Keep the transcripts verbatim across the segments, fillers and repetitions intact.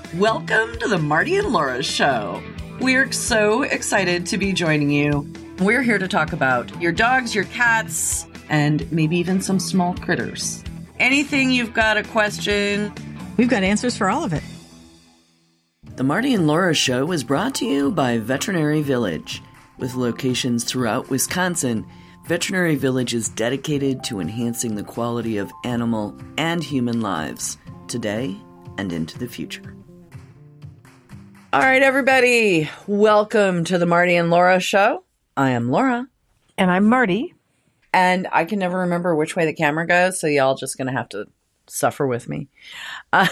Welcome to the Marty and Laura Show. We're so excited to be joining you. We're here to talk about your dogs, your cats, and maybe even some small critters. Anything you've got a question, we've got answers for all of it. The Marty and Laura Show is brought to you by Veterinary Village. With locations throughout Wisconsin, Veterinary Village is dedicated to enhancing the quality of animal and human lives today and into the future. All right, everybody. Welcome to the Marty and Laura Show. I am Laura. And I'm Marty. And I can never remember which way the camera goes, so y'all just going to have to suffer with me. Uh,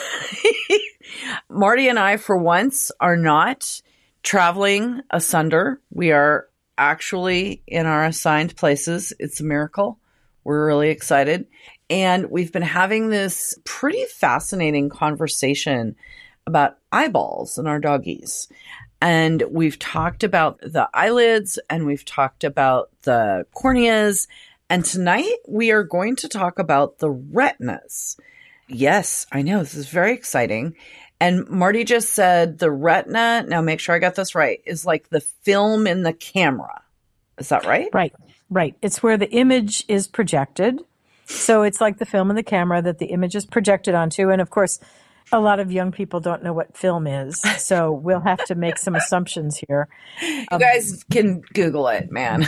Marty and I, for once, are not traveling asunder. We are actually in our assigned places. It's a miracle. We're really excited. And we've been having this pretty fascinating conversation about eyeballs in our doggies. And we've talked about the eyelids and we've talked about the corneas. And tonight we are going to talk about the retinas. Yes, I know, this is very exciting. And Marty just said the retina, now make sure I got this right, is like the film in the camera. Is that right? Right, right. It's where the image is projected. So it's like the film in the camera that the image is projected onto. And of course, a lot of young people don't know what film is, so we'll have to make some assumptions here. You um, guys can Google it, man.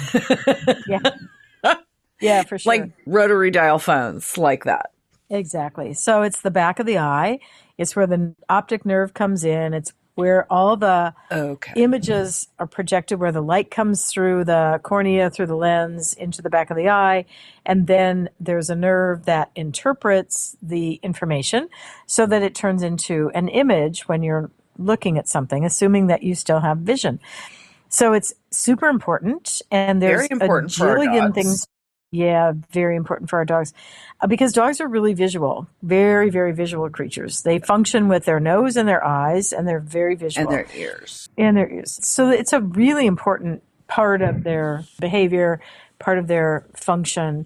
Yeah. Yeah, for sure. Like rotary dial phones, like that. Exactly. So it's the back of the eye. It's where the optic nerve comes in. It's where all the okay. images are projected, where the light comes through the cornea, through the lens, into the back of the eye. And then there's a nerve that interprets the information so that it turns into an image when you're looking at something, assuming that you still have vision. So it's super important. And there's Very important a for our jillion dogs. things. Yeah, very important for our dogs uh, because dogs are really visual, very, very visual creatures. They function with their nose and their eyes, and they're very visual. And their ears. And their ears. So it's a really important part of their behavior, part of their function.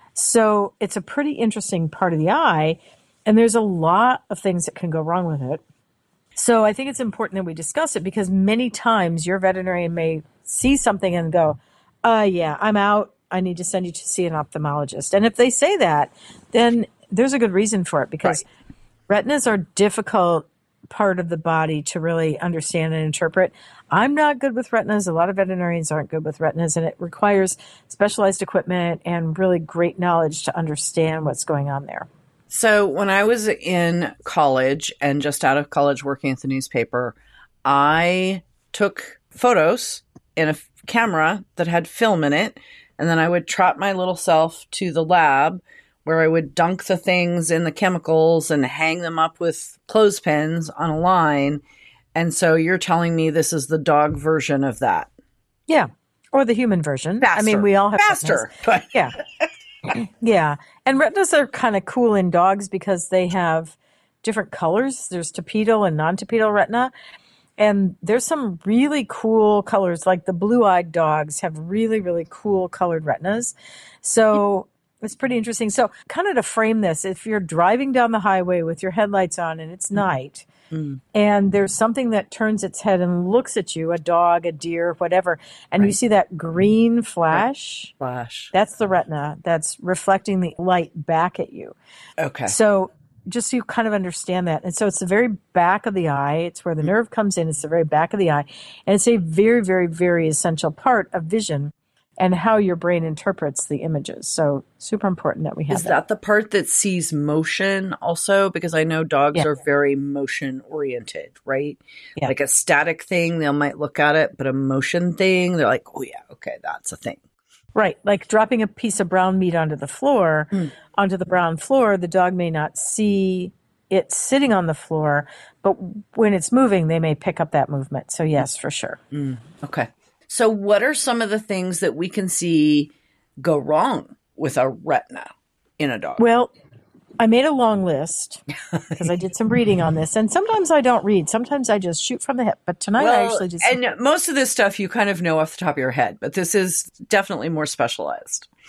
So it's a pretty interesting part of the eye, and there's a lot of things that can go wrong with it. So I think it's important that we discuss it because many times your veterinarian may see something and go, uh, yeah, I'm out. I need to send you to see an ophthalmologist. And if they say that, then there's a good reason for it because right. retinas are a difficult part of the body to really understand and interpret. I'm not good with retinas. A lot of veterinarians aren't good with retinas, and it requires specialized equipment and really great knowledge to understand what's going on there. So when I was in college and just out of college working at the newspaper, I took photos in a camera that had film in it. And then I would trot my little self to the lab where I would dunk the things in the chemicals and hang them up with clothespins on a line. And so you're telling me this is the dog version of that. Yeah. Or the human version. Faster. I mean, we all have Faster. But yeah. Yeah. And retinas are kind of cool in dogs because they have different colors. There's tapetal and non-tapetal retina. And there's some really cool colors, like the blue-eyed dogs have really, really cool colored retinas. So it's pretty interesting. So kind of to frame this, if you're driving down the highway with your headlights on and it's night, mm. and there's something that turns its head and looks at you, a dog, a deer, whatever, and right. you see that green flash, flash, that's the retina that's reflecting the light back at you. Okay. So just so you kind of understand that. And so it's the very back of the eye. It's where the nerve comes in. It's the very back of the eye. And it's a very, very, very essential part of vision and how your brain interprets the images. So super important that we have Is that. that the part that sees motion also? Because I know dogs yeah. are very motion oriented, right? Yeah. Like a static thing, they might look at it, but a motion thing, they're like, oh yeah, okay, that's a thing. Right. Like dropping a piece of brown meat onto the floor, mm. onto the brown floor, the dog may not see it sitting on the floor, but when it's moving, they may pick up that movement. So yes, for sure. Mm. Okay. So what are some of the things that we can see go wrong with a retina in a dog? Well, I made a long list because I did some reading on this. And sometimes I don't read. Sometimes I just shoot from the hip. But tonight well, I actually just... And most of this stuff you kind of know off the top of your head. But this is definitely more specialized.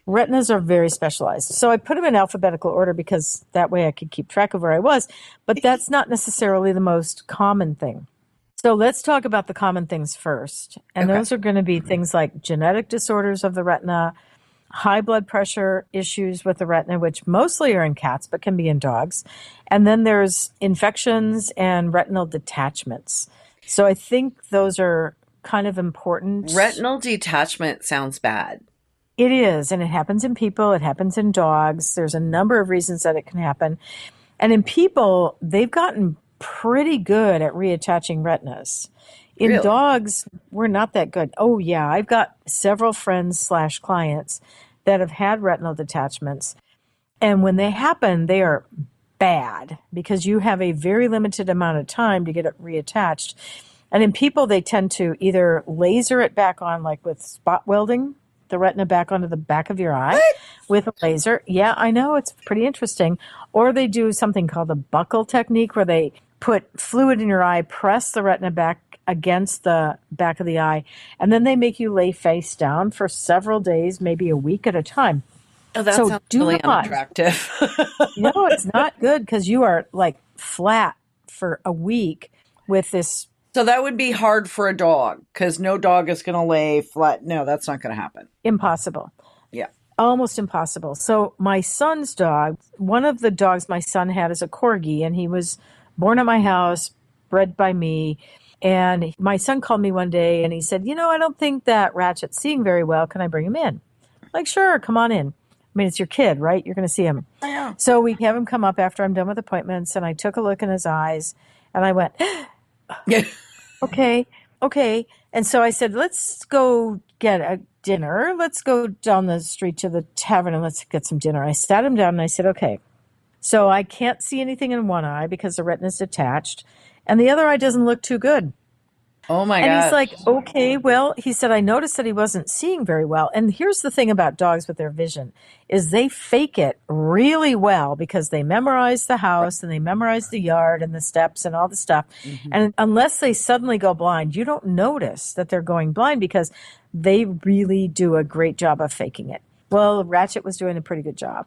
Retinas are very specialized. So I put them in alphabetical order because that way I could keep track of where I was. But that's not necessarily the most common thing. So let's talk about the common things first. And Okay. those are going to be things like genetic disorders of the retina, high blood pressure issues with the retina, which mostly are in cats, but can be in dogs. And then there's infections and retinal detachments. So I think those are kind of important. Retinal detachment sounds bad. It is, and it happens in people. It happens in dogs. There's a number of reasons that it can happen. And in people, they've gotten pretty good at reattaching retinas. In Really? dogs, we're not that good. Oh, yeah. I've got several friends slash clients that have had retinal detachments. And when they happen, they are bad because you have a very limited amount of time to get it reattached. And in people, they tend to either laser it back on, like with spot welding, the retina back onto the back of your eye What? with a laser. Yeah, I know. It's pretty interesting. Or they do something called the buckle technique where they put fluid in your eye, press the retina back against the back of the eye, and then they make you lay face down for several days, maybe a week at a time. Oh, that So sounds do really not. unattractive. No, it's not good because you are like flat for a week with this. So that would be hard for a dog because no dog is going to lay flat. No, that's not going to happen. Impossible. Yeah. Almost impossible. So my son's dog, one of the dogs my son had is a corgi, and he was born at my house, bred by me. And my son called me one day and he said, you know, I don't think that Ratchet's seeing very well. Can I bring him in? I'm like, sure, come on in. I mean, it's your kid, right? You're going to see him. Yeah. So we have him come up after I'm done with appointments, and I took a look in his eyes and I went, okay, okay. And so I said, let's go get a dinner. Let's go down the street to the tavern and let's get some dinner. I sat him down and I said, okay, so I can't see anything in one eye because the retina's detached, and the other eye doesn't look too good. Oh my And God. he's like, okay, well, he said, I noticed that he wasn't seeing very well. And here's the thing about dogs with their vision is they fake it really well because they memorize the house and they memorize the yard and the steps and all the stuff. Mm-hmm. And unless they suddenly go blind, you don't notice that they're going blind because they really do a great job of faking it. Well, Ratchet was doing a pretty good job.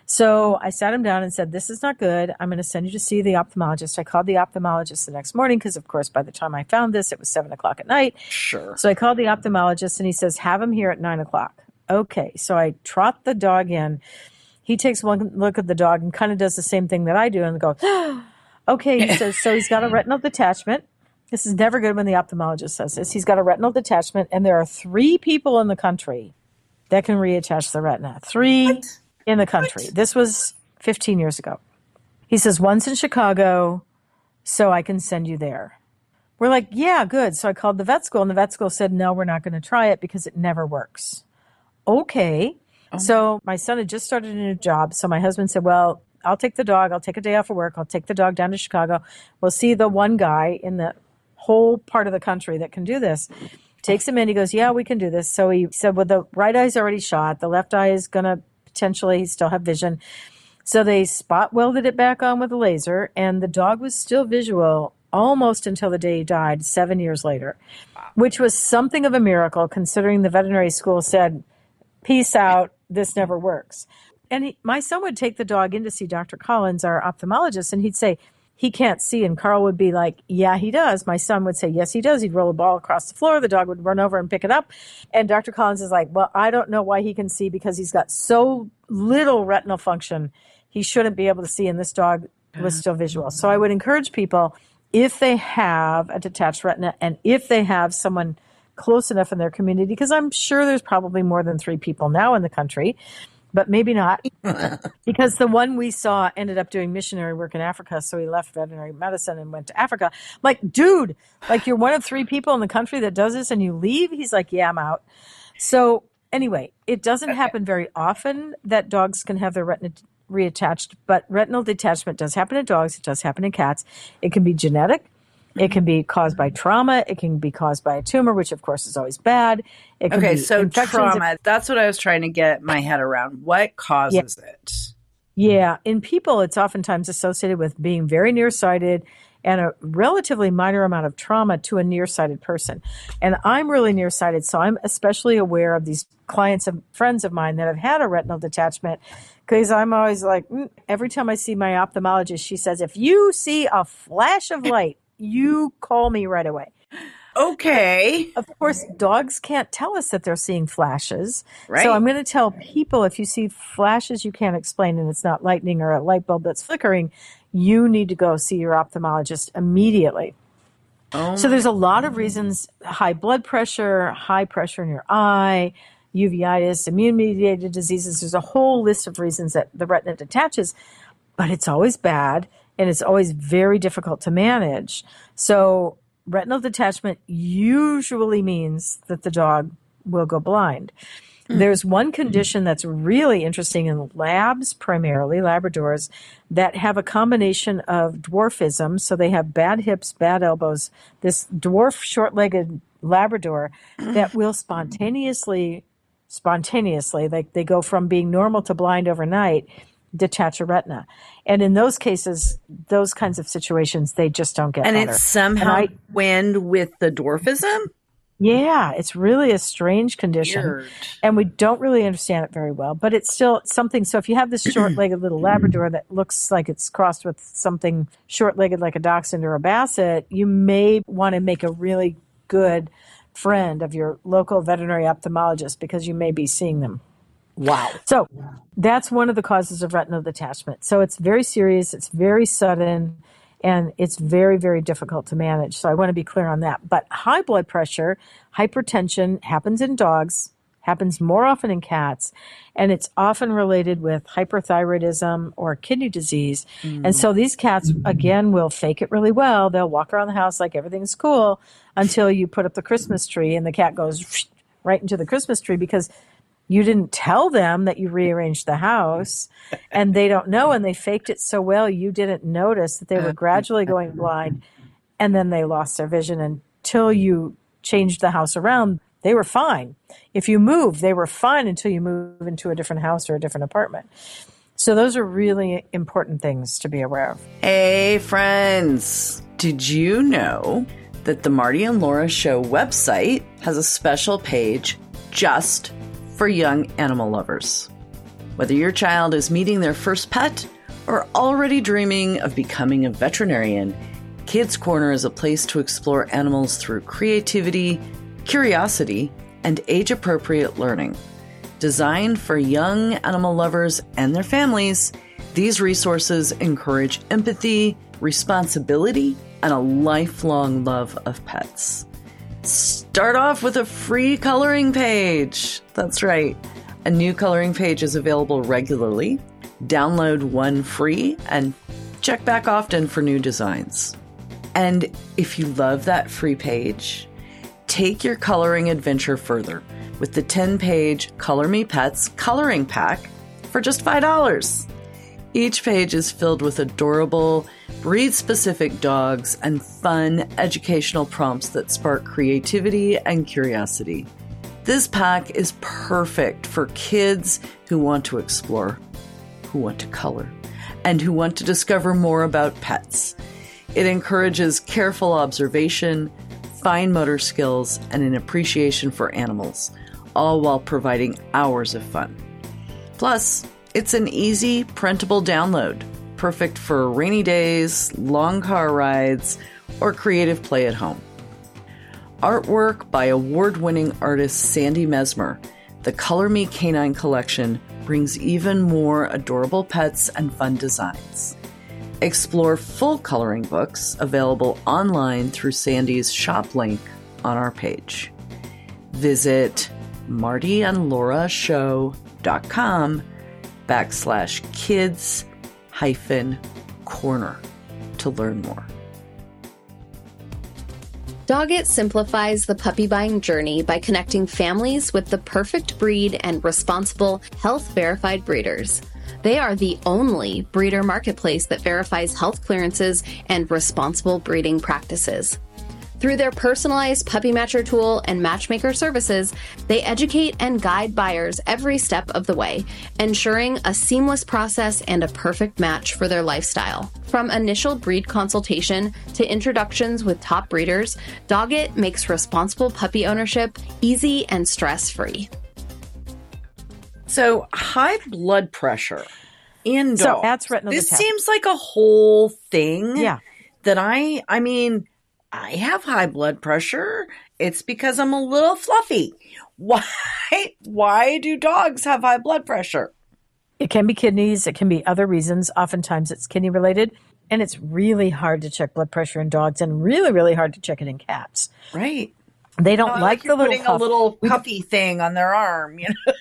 So I sat him down and said, this is not good. I'm going to send you to see the ophthalmologist. I called the ophthalmologist the next morning because, of course, by the time I found this, it was seven o'clock at night. Sure. So I called the ophthalmologist and he says, have him here at nine o'clock. Okay. So I trot the dog in. He takes one look at the dog and kind of does the same thing that I do and goes, okay. He says, so he's got a retinal detachment. This is never good when the ophthalmologist says this. He's got a retinal detachment, and there are three people in the country that can reattach the retina. Three What? in the country. What? This was fifteen years ago. He says, one's in Chicago, so I can send you there. We're like, yeah, good. So I called the vet school, and the vet school said, no, we're not going to try it because it never works. Okay. Oh. So my son had just started a new job. So my husband said, well, I'll take the dog. I'll take a day off of work. I'll take the dog down to Chicago. We'll see the one guy in the whole part of the country that can do this. Takes him in. He goes, yeah, we can do this. So he said, well, the right eye's already shot. The left eye is going to potentially still have vision. So they spot welded it back on with a laser, and the dog was still visual almost until the day he died, seven years later, which was something of a miracle considering the veterinary school said, peace out, this never works. And he, my son would take the dog in to see Doctor Collins, our ophthalmologist, and he'd say, he can't see. And Carl would be like, yeah, he does. My son would say, yes, he does. He'd roll a ball across the floor. The dog would run over and pick it up. And Doctor Collins is like, well, I don't know why he can see because he's got so little retinal function. He shouldn't be able to see. And this dog was still visual. So I would encourage people, if they have a detached retina and if they have someone close enough in their community, because I'm sure there's probably more than three people now in the country, but maybe not, because the one we saw ended up doing missionary work in Africa. So he left veterinary medicine and went to Africa. I'm like, dude, like you're one of three people in the country that does this and you leave? He's like, yeah, I'm out. So anyway, it doesn't okay. happen very often that dogs can have their retina reattached, but retinal detachment does happen in dogs. It does happen in cats. It can be genetic. It can be caused by trauma. It can be caused by a tumor, which of course is always bad. It can okay, be so trauma, if, that's what I was trying to get my head around. What causes yeah. it? Yeah, in people, it's oftentimes associated with being very nearsighted and a relatively minor amount of trauma to a nearsighted person. And I'm really nearsighted, so I'm especially aware of these clients and friends of mine that have had a retinal detachment, because I'm always like, mm, every time I see my ophthalmologist, she says, if you see a flash of light, you call me right away. Okay. Of course, dogs can't tell us that they're seeing flashes. Right. So I'm going to tell people, if you see flashes you can't explain and it's not lightning or a light bulb that's flickering, you need to go see your ophthalmologist immediately. Oh. So there's a lot of reasons: high blood pressure, high pressure in your eye, uveitis, immune-mediated diseases. There's a whole list of reasons that the retina detaches, but it's always bad and it's always very difficult to manage. So retinal detachment usually means that the dog will go blind. Mm. There's one condition that's really interesting in labs, primarily Labradors, that have a combination of dwarfism. So they have bad hips, bad elbows, this dwarf short-legged Labrador that will spontaneously, spontaneously, like they go from being normal to blind overnight, detach a retina. And in those cases, those kinds of situations, they just don't get and better. It's somehow I, wind with the dwarfism? Yeah, it's really a strange condition. Weird. And we don't really understand it very well, but it's still something. So if you have this short-legged little Labrador that looks like it's crossed with something short-legged like a Dachshund or a Basset, you may want to make a really good friend of your local veterinary ophthalmologist, because you may be seeing them. Wow. So that's one of the causes of retinal detachment. So it's very serious, it's very sudden, and it's very, very difficult to manage. So I want to be clear on that. But high blood pressure, hypertension happens in dogs, happens more often in cats, and it's often related with hyperthyroidism or kidney disease. Mm. And so these cats, again, will fake it really well. They'll walk around the house like everything's cool until you put up the Christmas tree and the cat goes right into the Christmas tree, because you didn't tell them that you rearranged the house, and they don't know, and they faked it so well you didn't notice that they were gradually going blind, and then they lost their vision until you changed the house around. They were fine. If you moved, they were fine until you move into a different house or a different apartment. So those are really important things to be aware of. Hey, friends. Did you know that the Marty and Laura Show website has a special page just for young animal lovers? Whether your child is meeting their first pet or already dreaming of becoming a veterinarian, Kids Corner is a place to explore animals through creativity, curiosity, and age-appropriate learning. Designed for young animal lovers and their families, these resources encourage empathy, responsibility, and a lifelong love of pets. Start off with a free coloring page. That's right. A new coloring page is available regularly. Download one free and check back often for new designs. And if you love that free page, take your coloring adventure further with the ten-page Color Me Pets coloring pack for just five dollars. Each page is filled with adorable, breed-specific dogs and fun educational prompts that spark creativity and curiosity. This pack is perfect for kids who want to explore, who want to color, and who want to discover more about pets. It encourages careful observation, fine motor skills, and an appreciation for animals, all while providing hours of fun. Plus, it's an easy, printable download, perfect for rainy days, long car rides, or creative play at home. Artwork by award-winning artist Sandy Mesmer, the Color Me Canine Collection brings even more adorable pets and fun designs. Explore full coloring books available online through Sandy's shop link on our page. Visit marty and laura show dot com backslash kids hyphen corner to learn more. Doggett simplifies the puppy buying journey by connecting families with the perfect breed and responsible, health-verified breeders. They are the only breeder marketplace that verifies health clearances and responsible breeding practices. Through their personalized Puppy Matcher tool and matchmaker services, they educate and guide buyers every step of the way, ensuring a seamless process and a perfect match for their lifestyle. From initial breed consultation to introductions with top breeders, Doggett makes responsible puppy ownership easy and stress-free. So high blood pressure in dogs. So that's retinal This detachment. seems like a whole thing. Yeah. That I, I mean, I have high blood pressure. It's because I'm a little fluffy. Why, why do dogs have high blood pressure? It can be kidneys. It can be other reasons. Oftentimes it's kidney related. And it's really hard to check blood pressure in dogs and really, really hard to check it in cats. Right. They don't Not like you're the little putting cuff. a little We- cuffy thing on their arm, you know.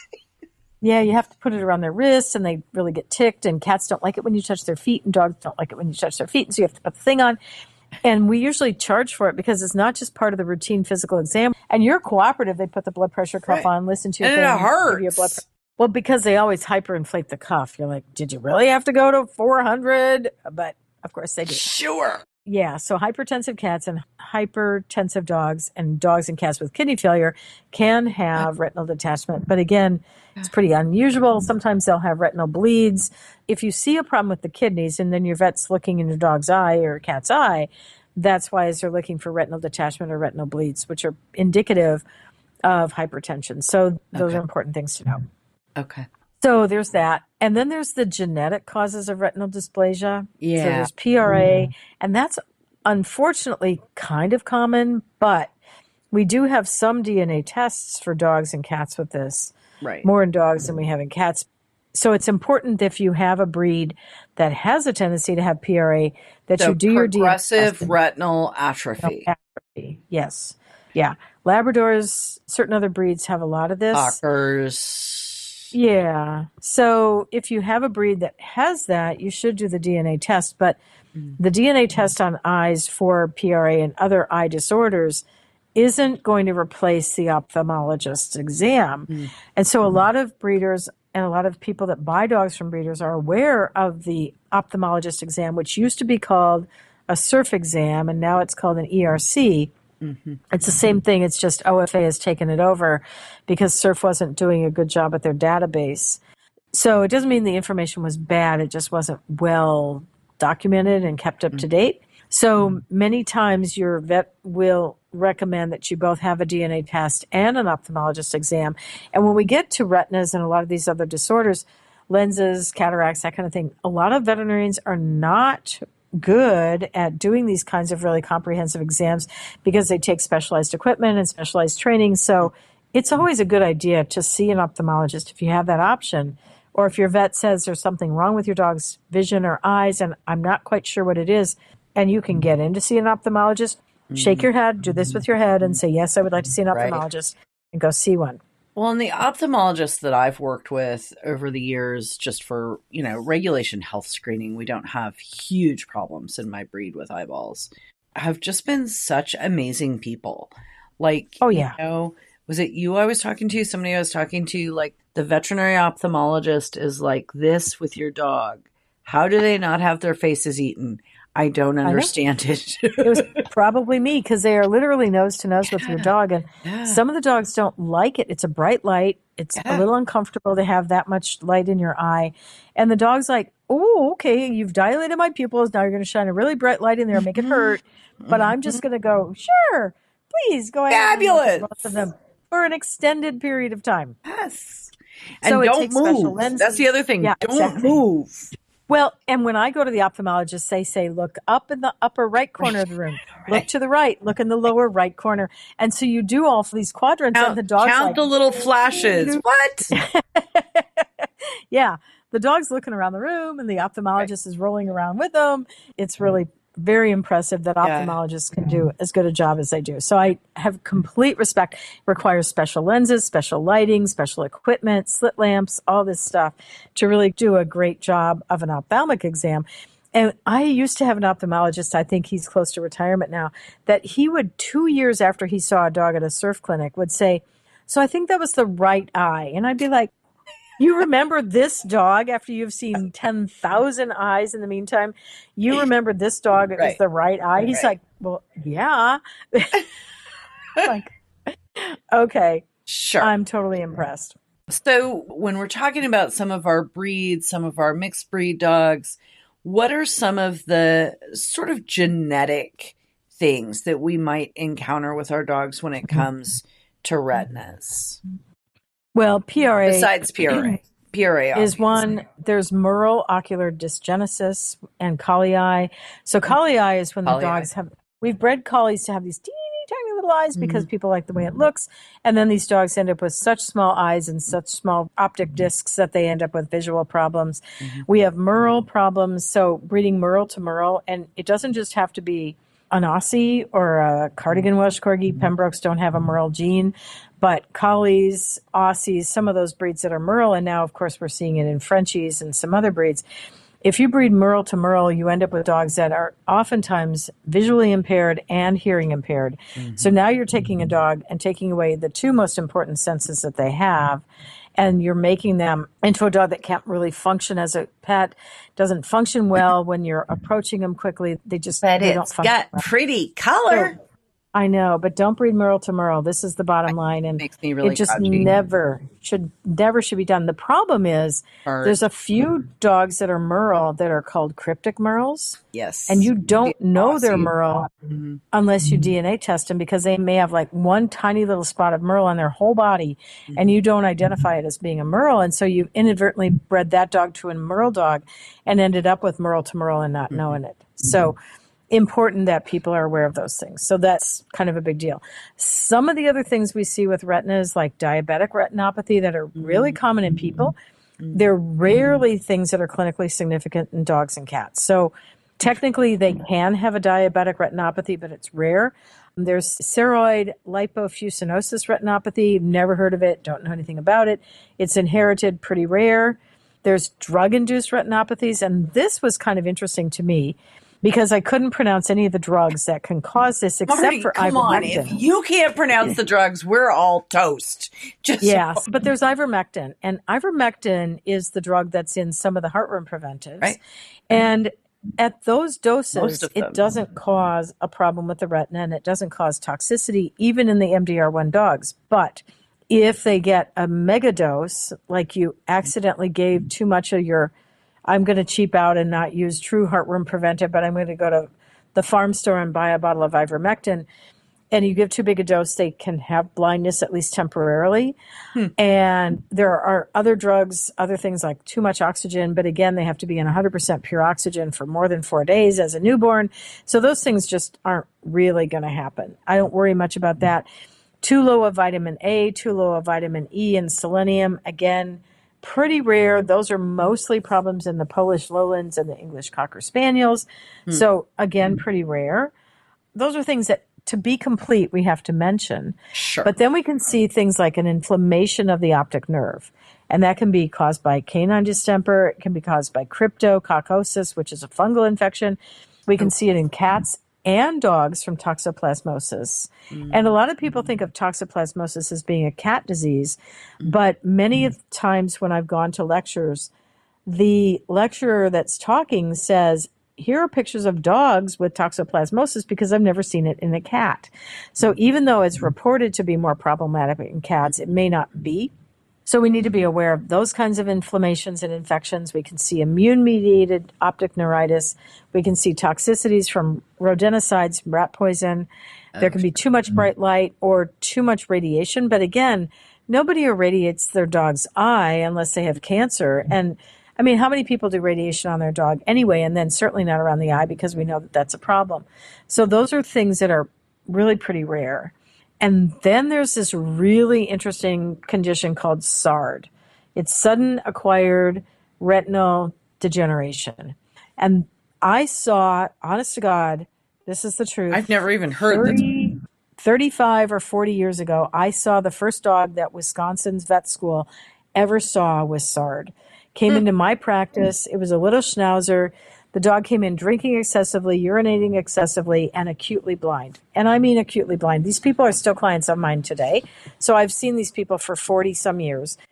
Yeah, you have to put it around their wrists and they really get ticked. And cats don't like it when you touch their feet and dogs don't like it when you touch their feet. And so you have to put the thing on. And we usually charge for it because it's not just part of the routine physical exam. And you're cooperative. They put the blood pressure cuff Right. on, listen to your And thing, it give you hurts. your blood pressure. Well, because they always hyperinflate the cuff. You're like, did you really have to go to four hundred? But of course they do. Sure. Yeah, so hypertensive cats and hypertensive dogs and dogs and cats with kidney failure can have retinal detachment. But again, it's pretty unusual. Sometimes they'll have retinal bleeds. If you see a problem with the kidneys and then your vet's looking in your dog's eye or cat's eye, that's why they're looking for retinal detachment or retinal bleeds, which are indicative of hypertension. So those Okay. are important things to know. Okay. So there's that. And then there's the genetic causes of retinal dysplasia. Yeah. So there's P R A, and that's unfortunately kind of common, but we do have some D N A tests for dogs and cats with this, Right. more in dogs than we have in cats. So it's important if you have a breed that has a tendency to have P R A that So you do your D N A progressive test. retinal atrophy. Atrophy. Yes. Yeah. Labradors, certain other breeds have a lot of this. Cockers. Yeah. So if you have a breed that has that, you should do the D N A test. But the D N A test on eyes for P R A and other eye disorders isn't going to replace the ophthalmologist's exam. Mm. And so a lot of breeders and a lot of people that buy dogs from breeders are aware of the ophthalmologist exam, which used to be called a SERF exam, and now it's called an E R C. Mm-hmm. It's the same thing. It's just O F A has taken it over because SERF wasn't doing a good job at their database. So it doesn't mean the information was bad. It just wasn't well documented and kept up to date. So many times your vet will recommend that you both have a D N A test and an ophthalmologist exam. And when we get to retinas and a lot of these other disorders, lenses, cataracts, that kind of thing, a lot of veterinarians are not good at doing these kinds of really comprehensive exams because they take specialized equipment and specialized training. So it's always a good idea to see an ophthalmologist if you have that option. Or if your vet says there's something wrong with your dog's vision or eyes and I'm not quite sure what it is, and you can get in to see an ophthalmologist, shake your head, do this with your head and say, yes, I would like to see an Right. ophthalmologist, and go see one. Well, and the ophthalmologists that I've worked with over the years, just for, you know, regulation health screening, we don't have huge problems in my breed with eyeballs, have just been such amazing people. Like, Oh, yeah. you know, was it you I was talking to? Somebody I was talking to, like, the veterinary ophthalmologist is like this with your dog. How do they not have their faces eaten? I don't understand it. It was probably me because they are literally nose to nose with your dog. And Yeah. some of the dogs don't like it. It's a bright light. It's Yeah. a little uncomfortable to have that much light in your eye. And the dog's like, oh, okay, you've dilated my pupils. Now you're going to shine a really bright light in there, make it hurt. But I'm just going to go, sure, please go ahead. and look at Fabulous. both of them for an extended period of time. Yes. And So it don't takes special move. lenses. That's the other thing. Yeah, don't exactly. move. Well, and when I go to the ophthalmologist, they say, look up in the upper right corner of the room, look to the right, look in the lower right corner. And so you do all these quadrants Count, and the dog's count like, the little flashes. What? yeah, the dog's looking around the room and the ophthalmologist is rolling around with them. It's really very impressive that Yeah. ophthalmologists can do as good a job as they do. So I have complete respect. It requires special lenses, special lighting, special equipment, slit lamps, all this stuff to really do a great job of an ophthalmic exam. And I used to have an ophthalmologist, I think he's close to retirement now, that he would, two years after he saw a dog at a surf clinic, would say, so I think that was the right eye. And I'd be like, You remember this dog after you've seen ten thousand eyes in the meantime. You remember this dog Right. is the right eye. He's Right. like, well, yeah. Like, okay. Sure. I'm totally impressed. So when we're talking about some of our breeds, some of our mixed breed dogs, what are some of the sort of genetic things that we might encounter with our dogs when it comes to retinas? Well, P R A Besides P R A. P R A is obviously. one. There's Merle ocular dysgenesis and collie eye. So collie eye is when the Collie dogs eye. have, we've bred collies to have these teeny tiny little eyes because people like the way it looks. And then these dogs end up with such small eyes and such small optic discs that they end up with visual problems. We have Merle problems. So breeding Merle to Merle, and it doesn't just have to be an Aussie or a Cardigan Welsh Corgi. Pembrokes don't have a Merle gene, but collies, Aussies, some of those breeds that are Merle, and now, of course, we're seeing it in Frenchies and some other breeds. If you breed Merle to Merle, you end up with dogs that are oftentimes visually impaired and hearing impaired. So now you're taking a dog and taking away the two most important senses that they have, and you're making them into a dog that can't really function as a pet, doesn't function well when you're approaching them quickly. They just But they don't it's function got well. pretty color. I know, but don't breed Merle to Merle. This is the bottom line, and Makes me really it just grouchy. never should never should be done. The problem is Or- there's a few dogs that are Merle that are called cryptic Merles, Yes. and you don't The know they're Aussie. Merle Mhm. unless you D N A test them, because they may have like one tiny little spot of Merle on their whole body, and you don't identify it as being a Merle, and so you inadvertently bred that dog to a Merle dog and ended up with Merle to Merle and not knowing it. So important that people are aware of those things. So that's kind of a big deal. Some of the other things we see with retinas, like diabetic retinopathy, that are really common in people, they're rarely things that are clinically significant in dogs and cats. So technically they can have a diabetic retinopathy, but it's rare. There's ceroid lipofuscinosis retinopathy. Never heard of it. Don't know anything about it. It's inherited, pretty rare. There's drug-induced retinopathies, and this was kind of interesting to me because I couldn't pronounce any of the drugs that can cause this except Marty, for come on. If ivermectin. you can't pronounce the drugs, we're all toast. Just Yes, but there's ivermectin, and ivermectin is the drug that's in some of the heartworm preventives. Right. And at those doses, Most of them. it doesn't cause a problem with the retina, and it doesn't cause toxicity, even in the M D R one dogs. But if they get a mega dose, like you accidentally gave too much of your, I'm going to cheap out and not use true heartworm preventive, but I'm going to go to the farm store and buy a bottle of ivermectin, and you give too big a dose, they can have blindness, at least temporarily. Hmm. And there are other drugs, other things like too much oxygen, but again, they have to be in one hundred percent pure oxygen for more than four days as a newborn. So those things just aren't really going to happen. I don't worry much about that. Too low of vitamin A, too low of vitamin E and selenium, again, pretty rare. Those are mostly problems in the Polish lowlands and the English Cocker Spaniels. So again, pretty rare. Those are things that, to be complete, we have to mention. Sure. But then we can see things like an inflammation of the optic nerve. And that can be caused by canine distemper. It can be caused by cryptococcosis, which is a fungal infection. We can see it in cats and dogs from toxoplasmosis. And a lot of people think of toxoplasmosis as being a cat disease, but many of the times when I've gone to lectures, the lecturer that's talking says, here are pictures of dogs with toxoplasmosis because I've never seen it in a cat. So even though it's reported to be more problematic in cats, it may not be. So we need to be aware of those kinds of inflammations and infections. We can see immune-mediated optic neuritis. We can see toxicities from rodenticides, rat poison. There can be too much bright light or too much radiation. But again, nobody irradiates their dog's eye unless they have cancer. And I mean, how many people do radiation on their dog anyway? And then certainly not around the eye because we know that that's a problem. So those are things that are really pretty rare. And then there's this really interesting condition called S A R D. It's sudden acquired retinal degeneration. And I saw, honest to God, this is the truth. I've never even heard that. thirty, thirty-five or forty years ago, I saw the first dog that Wisconsin's vet school ever saw with S A R D. Came Hmm. into my practice. It was a little schnauzer. The dog came in drinking excessively, urinating excessively, and acutely blind. And I mean acutely blind. These people are still clients of mine today. So I've seen these people for forty some years.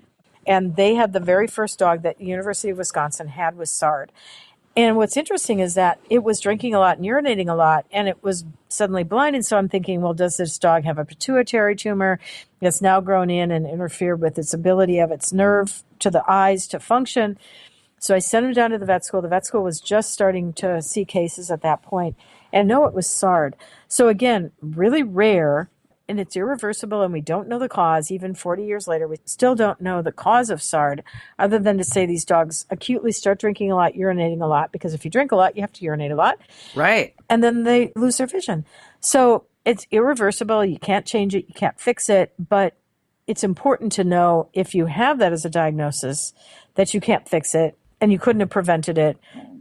And they had the very first dog that the University of Wisconsin had was S A R D. And what's interesting is that it was drinking a lot and urinating a lot, and it was suddenly blind. And so I'm thinking, well, does this dog have a pituitary tumor that's now grown in and interfered with its ability of its nerve to the eyes to function? So I sent him down to the vet school. The vet school was just starting to see cases at that point. And no, it was S A R D. So again, really rare, and it's irreversible, and we don't know the cause. Even forty years later, we still don't know the cause of S A R D, other than to say these dogs acutely start drinking a lot, urinating a lot, because if you drink a lot, you have to urinate a lot. Right. And then they lose their vision. So it's irreversible. You can't change it. You can't fix it. But it's important to know, if you have that as a diagnosis, that you can't fix it and you couldn't have prevented it.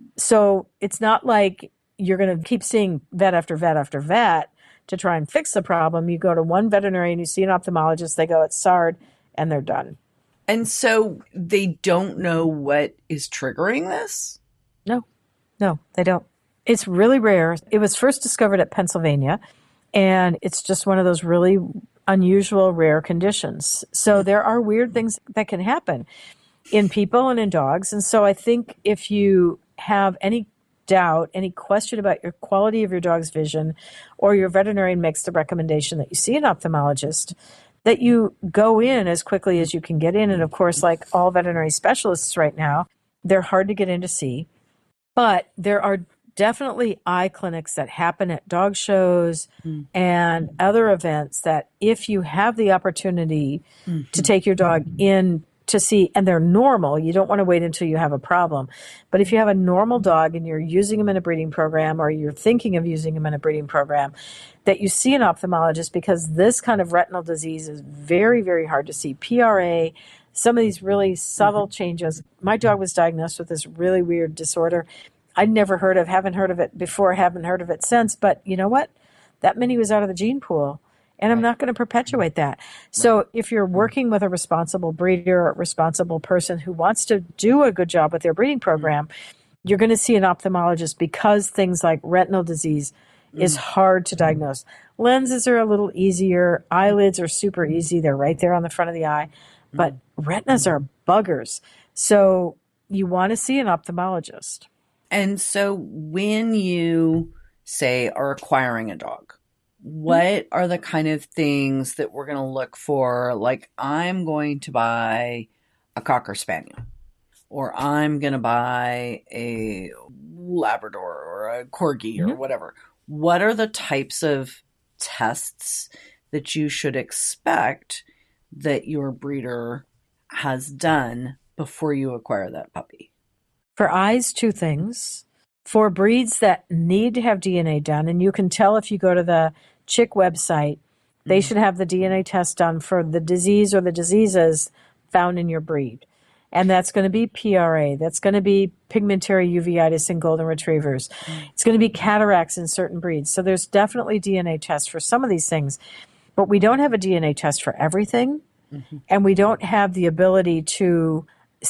So it's not like you're going to keep seeing vet after vet after vet to try and fix the problem. You go to one veterinarian, you see an ophthalmologist, they go, it's S A R D, and they're done. And so they don't know what is triggering this? No, no, they don't. It's really rare. It was first discovered at Pennsylvania, and it's just one of those really unusual, rare conditions. So there are weird things that can happen in people and in dogs. And so I think if you have any doubt, any question about your quality of your dog's vision, or your veterinarian makes the recommendation that you see an ophthalmologist, that you go in as quickly as you can get in. And of course, like all veterinary specialists right now, they're hard to get in to see. But there are definitely eye clinics that happen at dog shows mm. and other events that if you have the opportunity mm-hmm. to take your dog in to see, and they're normal, you don't want to wait until you have a problem. But if you have a normal dog and you're using them in a breeding program, or you're thinking of using them in a breeding program, that you see an ophthalmologist, because this kind of retinal disease is very, very hard to see. P R A, some of these really subtle mm-hmm. changes. My dog was diagnosed with this really weird disorder I'd never heard of, haven't heard of it before, haven't heard of it since. But you know what? That many was out of the gene pool. And I'm not going to perpetuate that. So if you're working with a responsible breeder or a responsible person who wants to do a good job with their breeding program, you're going to see an ophthalmologist, because things like retinal disease is hard to diagnose. Lenses are a little easier. Eyelids are super easy. They're right there on the front of the eye. But retinas are buggers. So you want to see an ophthalmologist. And so when you, say, are acquiring a dog, what are the kind of things that we're going to look for? Like, I'm going to buy a Cocker Spaniel, or I'm going to buy a Labrador or a Corgi or mm-hmm. whatever. What are the types of tests that you should expect that your breeder has done before you acquire that puppy? For eyes, two things. For breeds that need to have D N A done, and you can tell if you go to the Chick website, they mm-hmm. should have the D N A test done for the disease or the diseases found in your breed. And that's going to be P R A. That's going to be pigmentary uveitis in golden retrievers. Mm-hmm. It's going to be cataracts in certain breeds. So there's definitely D N A tests for some of these things. But we don't have a D N A test for everything. Mm-hmm. And we don't have the ability to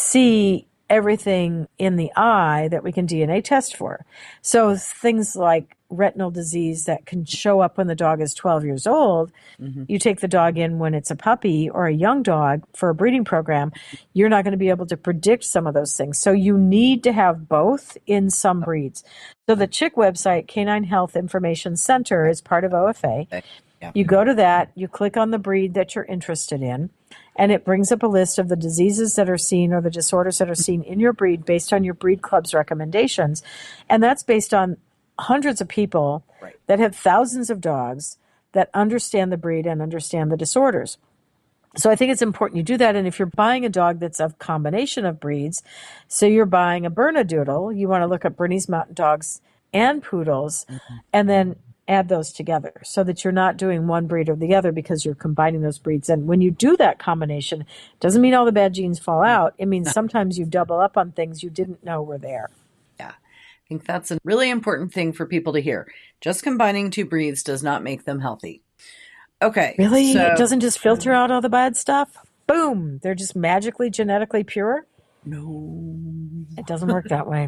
see everything in the eye that we can D N A test for. So things like retinal disease that can show up when the dog is twelve years old, mm-hmm. you take the dog in when it's a puppy or a young dog for a breeding program, you're not going to be able to predict some of those things. So you need to have both in some breeds. So the Chick website, Canine Health Information Center, is part of O F A. Yeah. You go to that, you click on the breed that you're interested in, and it brings up a list of the diseases that are seen or the disorders that are seen in your breed based on your breed club's recommendations. And that's based on hundreds of people right. that have thousands of dogs that understand the breed and understand the disorders. So I think it's important you do that. And if you're buying a dog that's a combination of breeds, so you're buying a Bernedoodle, you want to look at Bernese Mountain Dogs and Poodles, mm-hmm. and then add those together so that you're not doing one breed or the other, because you're combining those breeds. And when you do that combination, doesn't mean all the bad genes fall out. It means sometimes you double up on things you didn't know were there. Yeah. I think that's a really important thing for people to hear. Just combining two breeds does not make them healthy. Okay. Really? So, it doesn't just filter out all the bad stuff? Boom. They're just magically genetically pure? No. It doesn't work that way.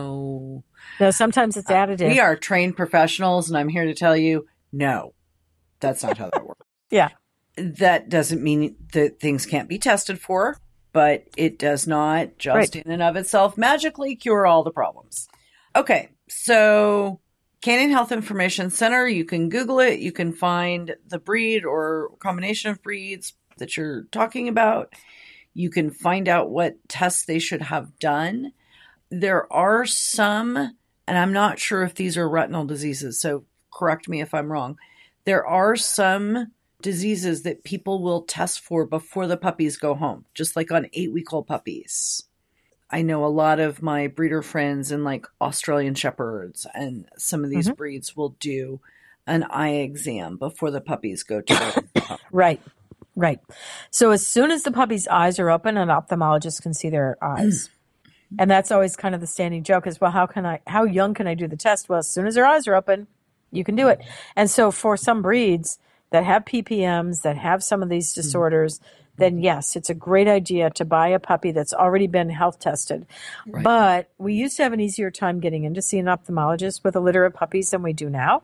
No. No, sometimes it's additive. Uh, we are trained professionals, and I'm here to tell you, no, that's not how that works. Yeah. That doesn't mean that things can't be tested for. but it does not just Right. in and of itself magically cure all the problems. Okay, so Canine Health Information Center, you can Google it. You can find the breed or combination of breeds that you're talking about. You can find out what tests they should have done. There are some, and I'm not sure if these are retinal diseases, so correct me if I'm wrong. There are some diseases that people will test for before the puppies go home, just like on eight-week-old puppies. I know a lot of my breeder friends and like Australian Shepherds and some of these Mm-hmm. breeds will do an eye exam before the puppies go to their home. Right. Right. So as soon as the puppy's eyes are open, an ophthalmologist can see their eyes. And that's always kind of the standing joke is, well, how can I, how young can I do the test? Well, as soon as their eyes are open, you can do it. And so for some breeds that have P P Ms, that have some of these disorders, then yes, it's a great idea to buy a puppy that's already been health tested. Right. But we used to have an easier time getting in to see an ophthalmologist with a litter of puppies than we do now.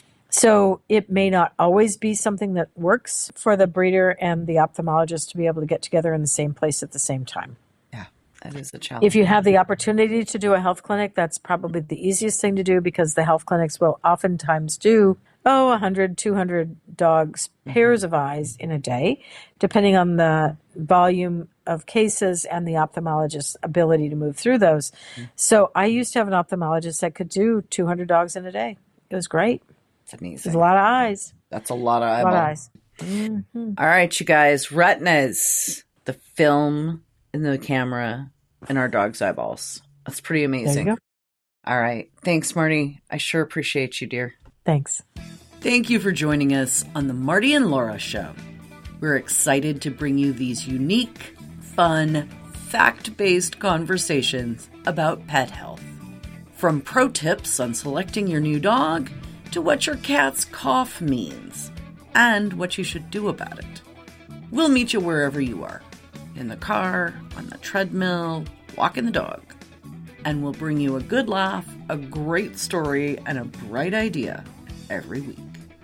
So it may not always be something that works for the breeder and the ophthalmologist to be able to get together in the same place at the same time. Yeah, that is a challenge. If you have the opportunity to do a health clinic, that's probably the easiest thing to do because the health clinics will oftentimes do, oh, one hundred, two hundred dogs, pairs of eyes in a day, depending on the volume of cases and the ophthalmologist's ability to move through those. So I used to have an ophthalmologist that could do two hundred dogs in a day. It was great. It's There's amazing. a lot of eyes. That's a lot of A eyeballs. lot of eyes. Mm-hmm. All right, you guys, retinas, the film in the camera in our dog's eyeballs. That's pretty There you amazing. go. All right. Thanks, Marty. I sure appreciate you, dear. Thanks. Thank you for joining us on the Marty and Laura Show. We're excited to bring you these unique, fun, fact-based conversations about pet health. From pro tips on selecting your new dog to what your cat's cough means and what you should do about it. We'll meet you wherever you are, in the car, on the treadmill, walking the dog. And we'll bring you a good laugh, a great story, and a bright idea every week.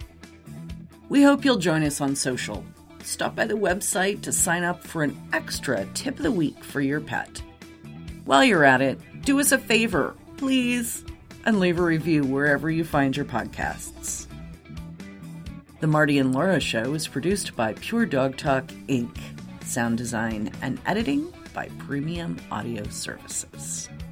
We hope you'll join us on social. Stop by the website to sign up for an extra tip of the week for your pet. While you're at it, do us a favor, please, and leave a review wherever you find your podcasts. The Marty and Laura Show is produced by Pure Dog Talk, Incorporated. Sound design and editing by Premium Audio Services.